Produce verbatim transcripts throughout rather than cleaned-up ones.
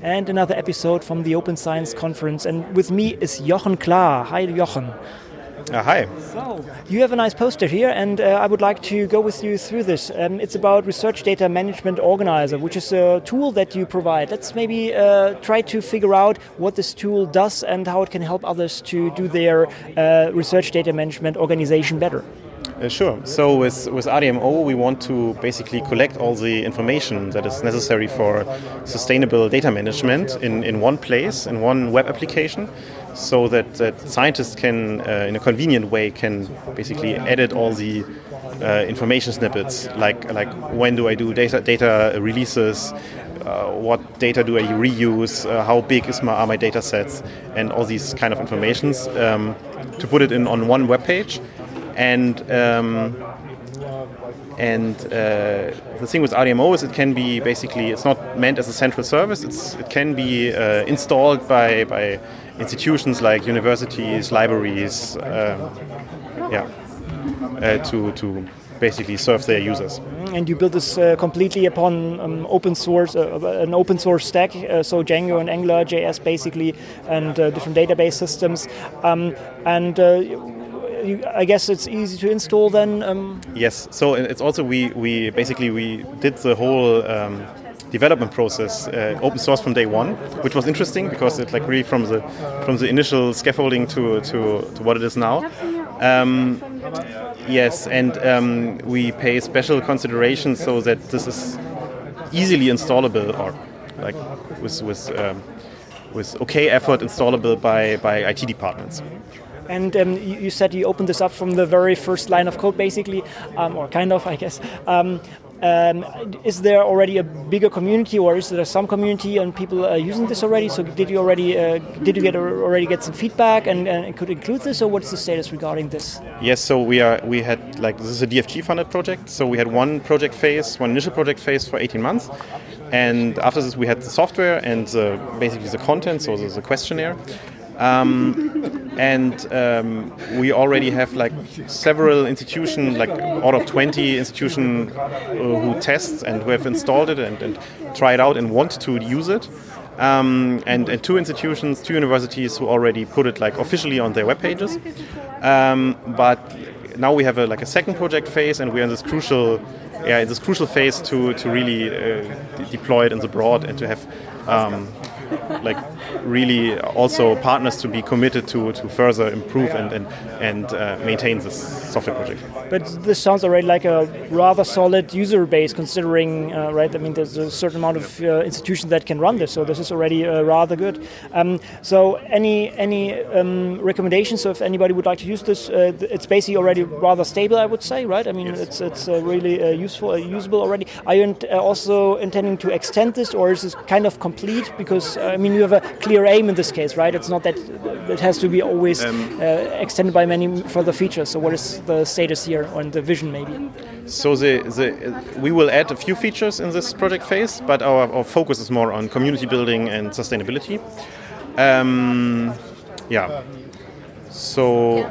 and another episode from the Open Science Conference. And with me is Jochen Klar. Hi, Jochen. Uh, hi. So, you have a nice poster here, and uh, I would like to go with you through this. Um, it's about Research Data Management Organizer, which is a tool that you provide. Let's maybe uh, try to figure out what this tool does and how it can help others to do their uh, research data management organization better. Uh, sure. So with, with R D M O, we want to basically collect all the information that is necessary for sustainable data management in, in one place, in one web application, so that, that scientists can, uh, in a convenient way, can basically edit all the uh, information snippets, like like when do I do data data releases, uh, what data do I reuse, uh, how big is my, are my data sets, and all these kind of informations, um, to put it in on one web page. And um, and uh, the thing with R D M O is it can be basically, it's not meant as a central service. It's it can be uh, installed by by institutions like universities, libraries, um, yeah, uh, to to basically serve their users. And you build this uh, completely upon um, open source, uh, an open source stack, uh, so Django and Angular, J S basically, and uh, different database systems, um, and. Uh, I guess it's easy to install then. Um. Yes, so it's also we we basically we did the whole um, development process uh, open source from day one, which was interesting because it like really from the from the initial scaffolding to to, to what it is now. Um, yes, and um, we pay special consideration so that this is easily installable or like with with um, with okay effort installable by by I T departments. And um, you, you said you opened this up from the very first line of code, basically, um, or kind of, I guess. Um, um, is there already a bigger community, or is there some community and people uh, using this already? So did you already uh, did you get already get some feedback and, and could include this, or what's the status regarding this? Yes, so we are we had like this is a D F G funded project. So we had one project phase, one initial project phase for eighteen months. And after this, we had the software and uh, basically the content, so the, the questionnaire. Um, and um, we already have like several institutions, like out of twenty institutions uh, who test and who have installed it and, and try it out and want to use it. Um, and, and two institutions, two universities who already put it like officially on their web pages. Um, but now we have a, like a second project phase, and we're in this crucial, yeah, in this crucial phase to to really uh, de- deploy it in the broad and to have. Um, like really also partners to be committed to to further improve and and, and uh, maintain this software project. But this sounds already like a rather solid user base, considering, uh, right, I mean, there's a certain amount of uh, institutions that can run this, so this is already uh, rather good. Um, so any any um, recommendations, so if anybody would like to use this, uh, it's basically already rather stable, I would say, right? I mean, yes. it's it's uh, really uh, useful, uh, usable already. Are you int- also intending to extend this, or is this kind of complete? Because I mean, you have a clear aim in this case, right? It's not that it has to be always um, uh, extended by many further features. So what is the status here, or the vision maybe? So the, the we will add a few features in this project phase, but our, our focus is more on community building and sustainability. Um, yeah. So,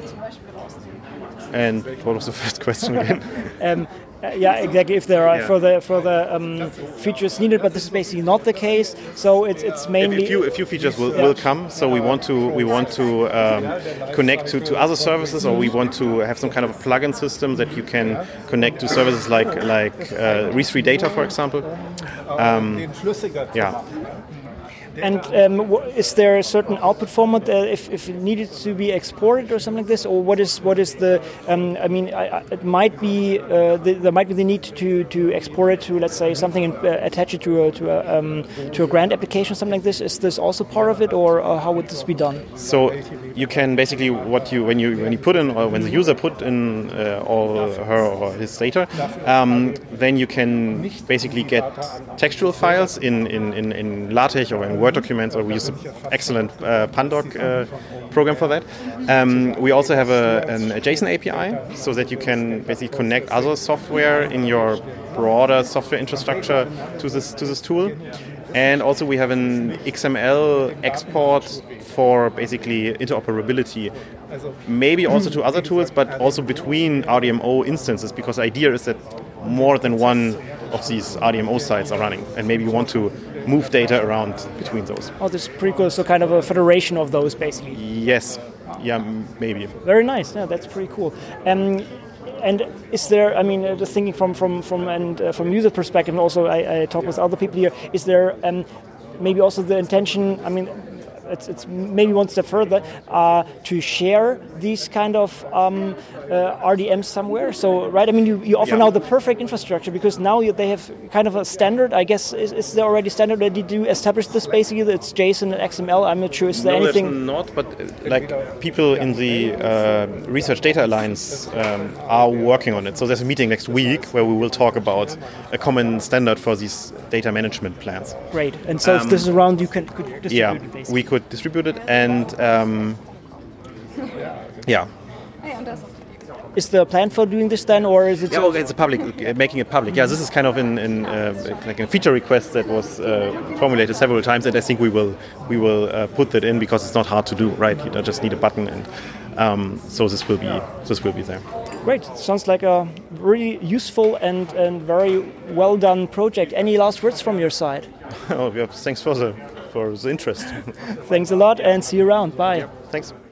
and what was the first question again? um, Uh, yeah, exactly. If there are yeah. further further um, features needed, but this is basically not the case. So it's it's mainly a few a few features will, yeah. will come. So we want to we want to um, connect to, to other services, or we want to have some kind of a plugin system that you can connect to services like like uh, R I S three Data, for example. Um, yeah. And um, is there a certain output format uh, if, if it needed to be exported or something like this, or what is what is the? Um, I mean, I, I, it might be uh, the, there might be the need to, to export it to, let's say, something and uh, attach it to a to a um, to a grant application, something like this. Is this also part of it, or uh, how would this be done? So you can basically what you when you when you put in or when the user put in uh, all her or his data, um, then you can basically get textual files in in, in, in LaTeX or in Word documents, or we use an excellent uh, Pandoc uh, program for that. Um, we also have a, an, a JSON A P I, so that you can basically connect other software in your broader software infrastructure to this to this tool. And also we have an X M L export for basically interoperability, maybe also to other tools, but also between R D M O instances, because the idea is that more than one of these R D M O sites are running, and maybe you want to move data around between those. Oh, this is pretty cool. So kind of a federation of those, basically. Yes. Yeah, m- maybe. Very nice. Yeah, that's pretty cool. Um, and is there? I mean, uh, just thinking from from from and uh, from user perspective, and also I, I talk with other people here. Is there um, maybe also the intention? I mean. It's, it's maybe one step further uh, to share these kind of um, uh, R D Ms somewhere. So, right, I mean, you, you offer Yeah. now the perfect infrastructure because now you, they have kind of a standard. I guess is, is there already standard that you do establish this basically? It's JSON and X M L. I'm not sure. Is there no, anything? there's not, but uh, like people in the uh, Research Data Alliance um, are working on it. So there's a meeting next week where we will talk about a common standard for these data management plans. Great. And so Um, if this is around, you can could distribute Yeah, it basically. we could distribute it, and um, yeah. Is there a plan for doing this then, or is it? Yeah, okay, it's a public, uh, making it public. Yeah, this is kind of in, in uh, like a feature request that was uh, formulated several times, and I think we will we will uh, put that in because it's not hard to do, right? You just need a button, and um, so this will be this will be there. Great. Sounds like a really useful and, and very well done project. Any last words from your side? Oh, yeah, thanks for the for the interest. Thanks a lot and see you around. Bye. Thanks.